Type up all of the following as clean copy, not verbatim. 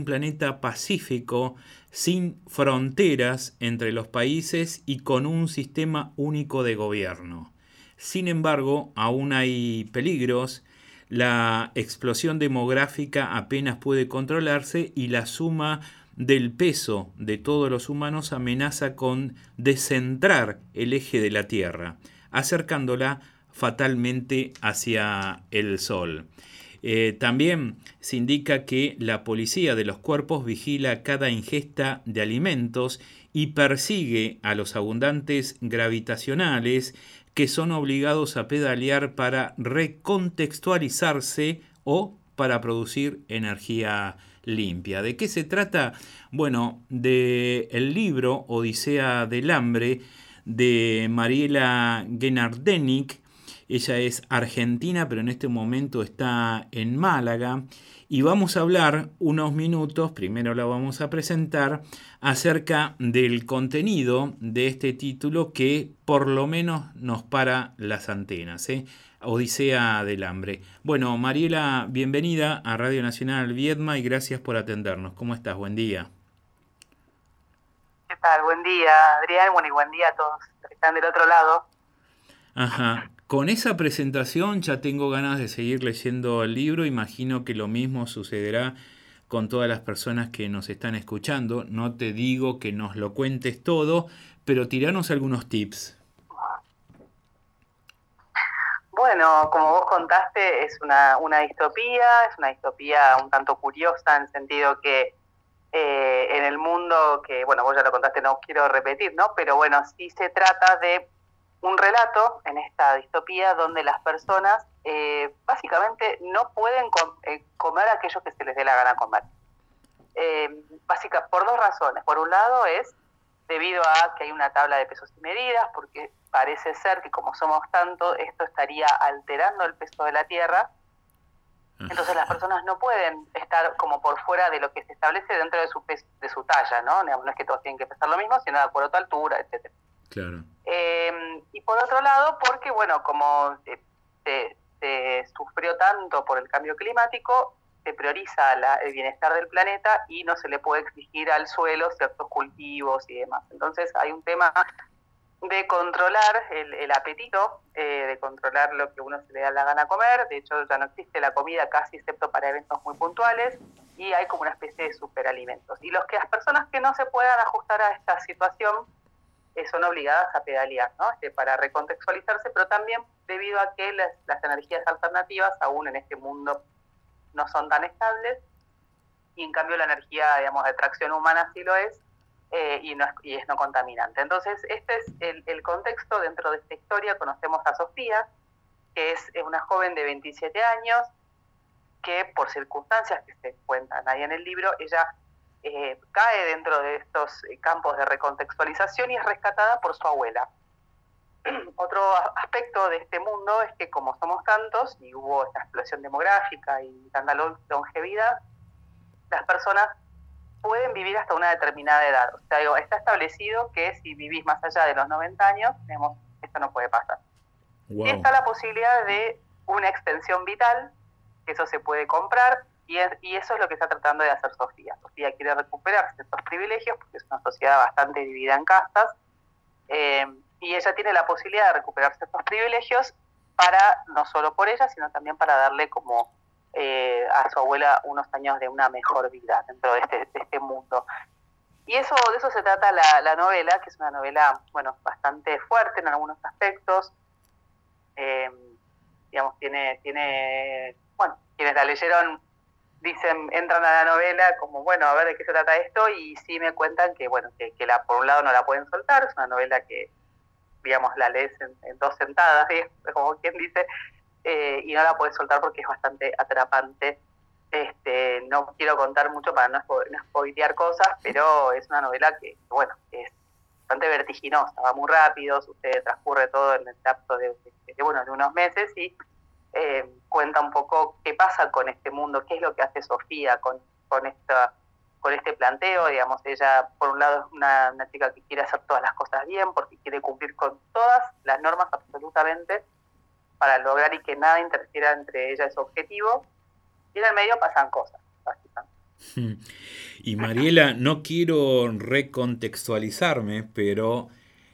un planeta pacífico, sin fronteras entre los países y con un sistema único de gobierno. Sin embargo, aún hay peligros. La explosión demográfica apenas puede controlarse y la suma del peso de todos los humanos amenaza con descentrar el eje de la Tierra, acercándola fatalmente hacia el Sol. También se indica que la policía de los cuerpos vigila cada ingesta de alimentos y persigue a los abundantes gravitacionales que son obligados a pedalear para recontextualizarse o para producir energía limpia. ¿De qué se trata? Bueno, del libro Odisea del Hambre de Mariela Genardenik. Ella es argentina, pero en este momento está en Málaga. Y vamos a hablar unos minutos, primero la vamos a presentar, acerca del contenido de este título que por lo menos nos para las antenas, Odisea del Hambre. Bueno, Mariela, bienvenida a Radio Nacional Viedma y gracias por atendernos. ¿Cómo estás? Buen día. ¿Qué tal? Buen día, Adrián. Bueno, y buen día a todos los que están del otro lado. Ajá. Con esa presentación ya tengo ganas de seguir leyendo el libro. Imagino que lo mismo sucederá con todas las personas que nos están escuchando. No te digo que nos lo cuentes todo, pero tiranos algunos tips. Bueno, como vos contaste, es una distopía un tanto curiosa en el sentido que en el mundo que, bueno, vos ya lo contaste, no quiero repetir, ¿no? Pero bueno, sí se trata de un relato en esta distopía donde las personas básicamente no pueden comer aquello que se les dé la gana comer. Por dos razones. Por un lado es debido a que hay una tabla de pesos y medidas, porque parece ser que como somos tanto, esto estaría alterando el peso de la Tierra. Entonces las personas no pueden estar como por fuera de lo que se establece dentro de su peso, de su talla, ¿no? No es que todos tienen que pesar lo mismo, sino de acuerdo a tu altura, etcétera. Claro. Y por otro lado, porque bueno, como se sufrió tanto por el cambio climático, se prioriza el bienestar del planeta y no se le puede exigir al suelo ciertos cultivos y demás. Entonces hay un tema de controlar el apetito, de controlar lo que uno se le da la gana comer. De hecho, ya no existe la comida casi, excepto para eventos muy puntuales, y hay como una especie de superalimentos. Y las personas que no se puedan ajustar a esta situación son obligadas a pedalear, ¿no? Para recontextualizarse, pero también debido a que las energías alternativas, aún en este mundo, no son tan estables, y en cambio la energía, digamos, de tracción humana sí lo es, y es no contaminante. Entonces, este es el contexto. Dentro de esta historia conocemos a Sofía, que es una joven de 27 años, que por circunstancias que se cuentan ahí en el libro, ella cae dentro de estos campos de recontextualización y es rescatada por su abuela. Otro aspecto de este mundo es que como somos tantos y hubo esta explosión demográfica y tanta longevidad, las personas pueden vivir hasta una determinada edad. O sea, está establecido que si vivís más allá de los 90 años, digamos, esto no puede pasar. Wow. Y está la posibilidad de una extensión vital, que eso se puede comprar, y eso es lo que está tratando de hacer Sofía. Sofía quiere recuperar ciertos privilegios, porque es una sociedad bastante dividida en castas, y ella tiene la posibilidad de recuperar ciertos privilegios para, no solo por ella, sino también para darle como a su abuela unos años de una mejor vida dentro de este mundo. Y de eso se trata la novela, que es una novela, bueno, bastante fuerte en algunos aspectos. Digamos, bueno, quienes la leyeron dicen, entran a la novela como, bueno, a ver de qué se trata esto, y sí me cuentan que, bueno, que por un lado no la pueden soltar. Es una novela que, digamos, la lees en 2 sentadas, como quien dice, y no la puedes soltar porque es bastante atrapante. No quiero contar mucho para no spoilear cosas, pero es una novela que, bueno, es bastante vertiginosa, va muy rápido, transcurre todo en el lapso de unos meses, y cuenta un poco qué pasa con este mundo, qué es lo que hace Sofía con este planteo. Digamos, ella por un lado es una chica que quiere hacer todas las cosas bien, porque quiere cumplir con todas las normas absolutamente para lograr y que nada interfiera entre ella y su objetivo, y en el medio pasan cosas, básicamente. Y Mariela, no quiero recontextualizarme, pero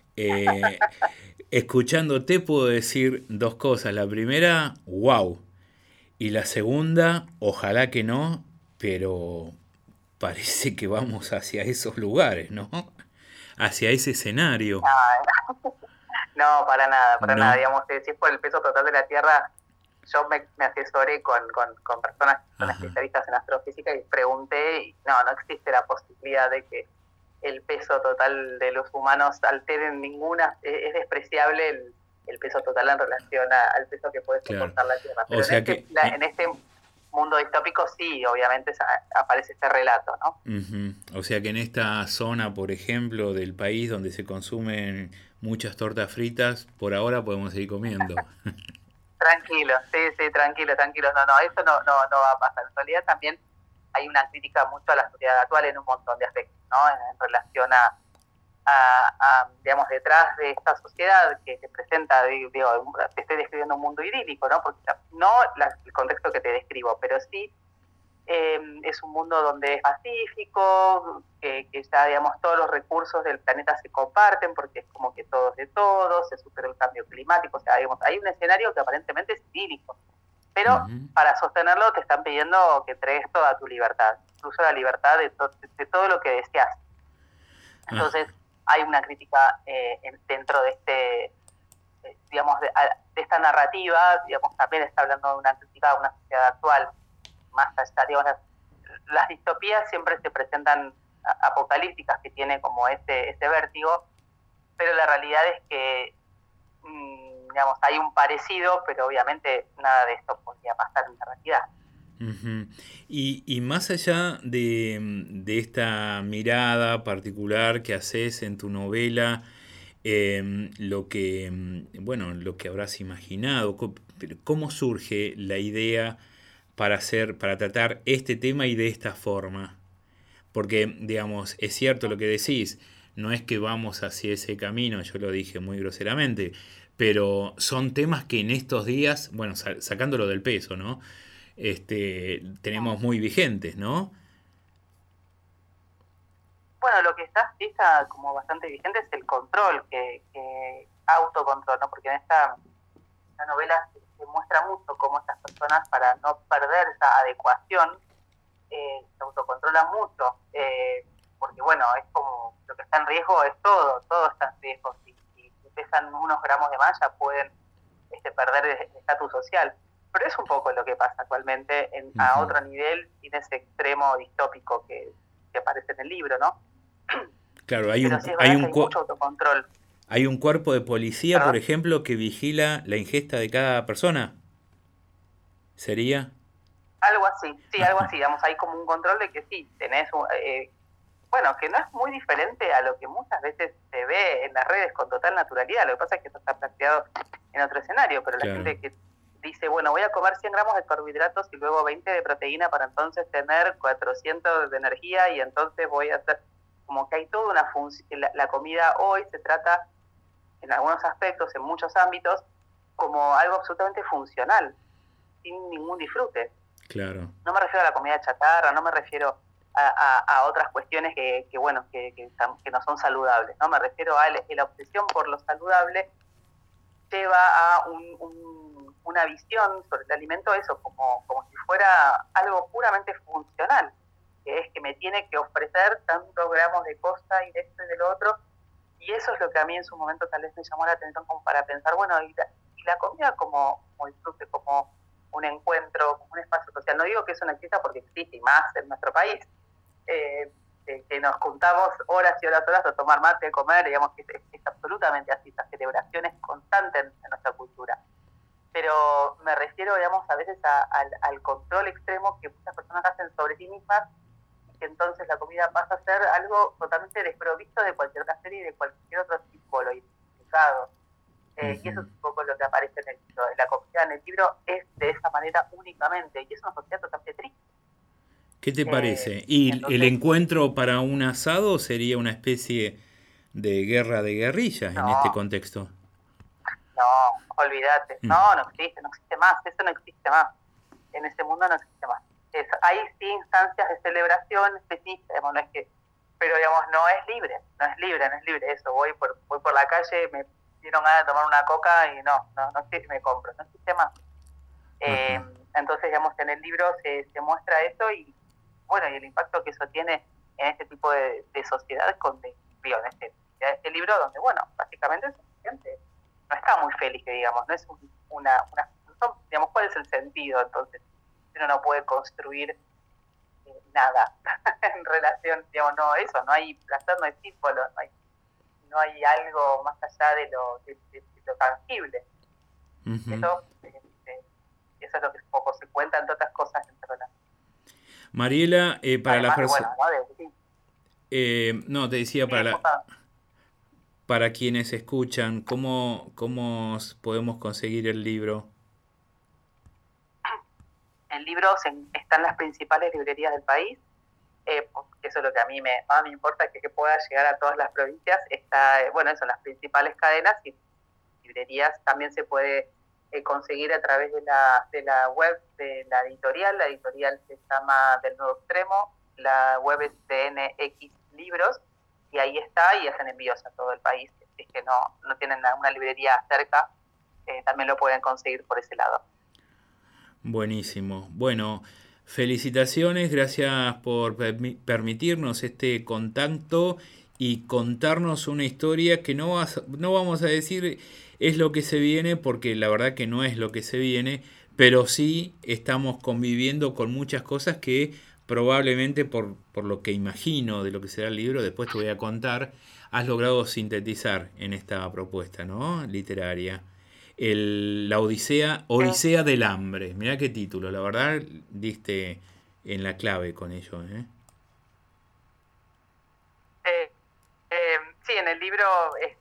escuchándote puedo decir dos cosas. La primera, wow. Y la segunda, ojalá que no, pero parece que vamos hacia esos lugares, ¿no? Hacia ese escenario, No, para nada, ¿no? digamos, si es por el peso total de la Tierra, yo me asesoré con personas que son Ajá, especialistas en astrofísica y pregunté, y no existe la posibilidad de que el peso total de los humanos alteren ninguna, es despreciable el peso total en relación al peso que puede claro. soportar la Tierra. O Pero sea que en este mundo distópico sí, obviamente aparece este relato, ¿no? ujú. O sea que en esta zona, por ejemplo, del país donde se consumen muchas tortas fritas, por ahora podemos seguir comiendo. Tranquilo, sí, tranquilo, eso no va a pasar. En realidad también hay una crítica mucho a la sociedad actual en un montón de aspectos, ¿no? En relación digamos, detrás de esta sociedad que te presenta, digo, te estoy describiendo un mundo idílico, ¿no? Porque no el contexto que te describo, pero sí es un mundo donde es pacífico, que ya, digamos, todos los recursos del planeta se comparten porque es como que todo es de todos, se superó el cambio climático, o sea, digamos, hay un escenario que aparentemente es idílico, pero Ujú. para sostenerlo te están pidiendo que entregues toda tu libertad, incluso la libertad de todo lo que deseas. Ah, Entonces, hay una crítica dentro de digamos, de esta narrativa, digamos, también está hablando de una crítica a una sociedad actual, más allá, digamos, las distopías siempre se presentan apocalípticas, que tiene como ese vértigo, pero la realidad es que, digamos, hay un parecido, pero obviamente nada de esto podría pasar en la realidad. ujú. Y más allá de esta mirada particular que haces en tu novela, bueno, lo que habrás imaginado, ¿cómo surge la idea para tratar este tema y de esta forma? Porque, digamos, es cierto lo que decís, no es que vamos hacia ese camino, yo lo dije muy groseramente, pero son temas que en estos días, bueno, sacándolo del peso, ¿no? Tenemos muy vigentes, ¿no? Bueno, lo que está como bastante vigente es el control, autocontrol, ¿no? Porque en esta novela se muestra mucho cómo estas personas, para no perder esa adecuación, se autocontrolan mucho, porque bueno, es como lo que está en riesgo es todo está en riesgo. Si pesan unos gramos de más ya pueden perder el estatus social. Pero es un poco lo que pasa actualmente a Ujú. otro nivel, sin ese extremo distópico que aparece en el libro, ¿no? Claro, Pero sí es verdad que hay mucho autocontrol. hay un cuerpo de policía, por ¿Perdón? ejemplo, que vigila la ingesta de cada persona. ¿Sería? Algo así, sí, algo Ajá, así, digamos, hay como un control de que sí, bueno, que no es muy diferente a lo que muchas veces se ve en las redes con total naturalidad. Lo que pasa es que esto está planteado en otro escenario, pero la claro. gente que dice, bueno, voy a comer 100 gramos de carbohidratos y luego 20 de proteína para entonces tener 400 de energía y entonces voy a hacer, como que hay toda una función. La comida hoy se trata en algunos aspectos, en muchos ámbitos, como algo absolutamente funcional, sin ningún disfrute. Claro. No me refiero a la comida chatarra, no me refiero a otras cuestiones bueno, que no son saludables, ¿no? Me refiero a la obsesión por lo saludable lleva a una visión sobre el alimento, eso, como si fuera algo puramente funcional, que es que me tiene que ofrecer tantos gramos de cosa y de esto y de lo otro, y eso es lo que a mí en su momento tal vez me llamó la atención como para pensar, bueno, y la comida como disfrute, como un encuentro, como un espacio social. No digo que eso no exista porque existe y más en nuestro país, que nos juntamos horas y horas a tomar mate, a comer, digamos que es absolutamente así, esta celebración es constante en nuestra cultura. Pero me refiero, digamos, a veces al control extremo que muchas personas hacen sobre sí mismas, que entonces la comida pasa a ser algo totalmente desprovisto de cualquier placer y de cualquier otro símbolo identificado. Y eso Ujú. es un poco lo que aparece en el libro. La comida en el libro es de esa manera únicamente, y es una sociedad totalmente triste. ¿Qué te Eh, parece? ¿Y el entonces, encuentro para un asado sería una especie de guerra de guerrillas en este no, contexto? olvídate. Mm. No existe más, eso no existe más. En ese mundo no existe más. hay sí instancias de celebración específicas, digamos, no es que, pero digamos, no es libre, eso, voy por la calle, me dieron ganas de tomar una coca y no sé si me compro, no existe más. Entonces, digamos, en el libro se muestra eso y, bueno, y el impacto que eso tiene en este tipo de sociedades en este libro donde, bueno, básicamente es gente no está muy feliz, que digamos, no es digamos, ¿cuál es el sentido entonces? Uno no puede construir nada en relación, digamos, no, eso, no hay placer, no hay símbolo, no hay algo más allá de lo tangible. Eso es lo que un poco se cuenta, entre otras cosas, dentro de la... Mariela, para las personas... no, te decía, para quienes escuchan, ¿cómo podemos conseguir el libro? El libro está en las principales librerías del país, eso es lo que a mí más me importa, que pueda llegar a todas las provincias. Está, bueno, eso, en las principales cadenas y librerías. También se puede conseguir a través de la web de la editorial. La editorial se llama Del Nuevo Extremo, la web es DNX Libros, y ahí está, y hacen envíos a todo el país. Si es que no tienen una librería cerca, también lo pueden conseguir por ese lado. Buenísimo. Bueno, felicitaciones, gracias por permitirnos este contacto y contarnos una historia que no vamos a decir es lo que se viene, porque la verdad que no es lo que se viene, pero sí estamos conviviendo con muchas cosas que probablemente por lo que imagino de lo que será el libro, después te voy a contar, has logrado sintetizar en esta propuesta, ¿no? Literaria. La Odisea del Hambre. Mirá qué título, la verdad diste en la clave con ello. Sí, en el libro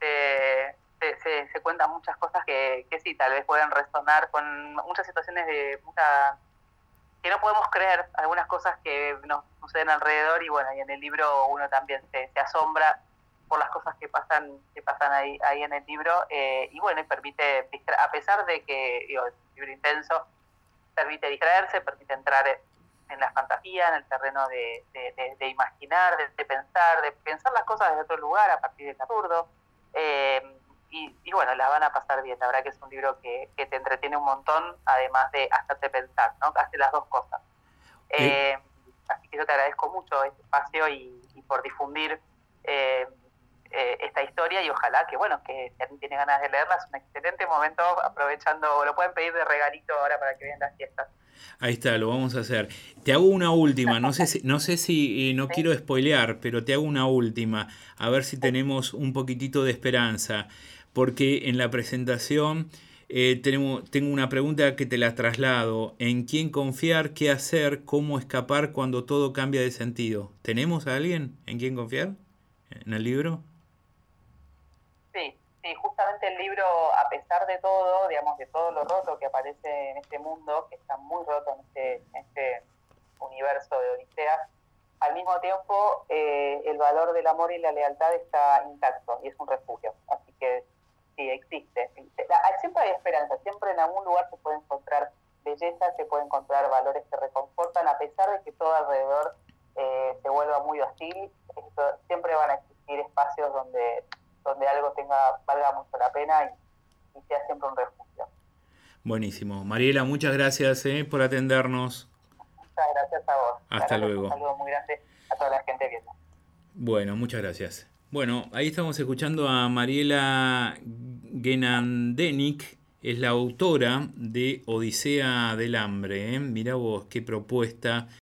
se cuentan muchas cosas que sí, tal vez pueden resonar con muchas situaciones que no podemos creer, algunas cosas que nos suceden alrededor, y bueno, y en el libro uno también se asombra por las cosas que pasan ahí en el libro, y bueno, y permite, a pesar de que es un libro intenso, permite distraerse, permite entrar en la fantasía, en el terreno de imaginar, de pensar las cosas desde otro lugar a partir del absurdo, y bueno, la van a pasar bien. La verdad que es un libro que te entretiene un montón, además de hacerte pensar, ¿no? Hace las dos cosas. Así que yo te agradezco mucho este espacio y por difundir esta historia, y ojalá que, bueno, que si alguien tiene ganas de leerla, es un excelente momento, aprovechando, lo pueden pedir de regalito ahora para que vean las fiestas. Ahí está, lo vamos a hacer. Te hago una última, no sé si no ¿Sí? Quiero spoilear, pero te hago una última, a ver si tenemos un poquitito de esperanza, porque en la presentación tengo una pregunta que te la traslado. ¿En quién confiar? ¿Qué hacer? ¿Cómo escapar cuando todo cambia de sentido? ¿Tenemos a alguien en quién confiar en el libro? Sí, justamente el libro, a pesar de todo, digamos, de todo lo roto que aparece en este mundo, que está muy roto en este universo de Odisea, al mismo tiempo el valor del amor y la lealtad está intacto y es un refugio. Así que sí, existe. Siempre hay esperanza, siempre en algún lugar se puede encontrar belleza, se puede encontrar valores que reconfortan, a pesar de que todo alrededor se vuelva muy hostil. Siempre van a existir espacios donde algo valga mucho la pena y sea siempre un refugio. Buenísimo. Mariela, muchas gracias por atendernos. Muchas gracias a vos. Hasta luego. Un saludo muy grande a toda la gente viendo. Bueno, muchas gracias. Bueno, ahí estamos escuchando a Mariela Genandenik, es la autora de Odisea del Hambre. Mirá vos qué propuesta.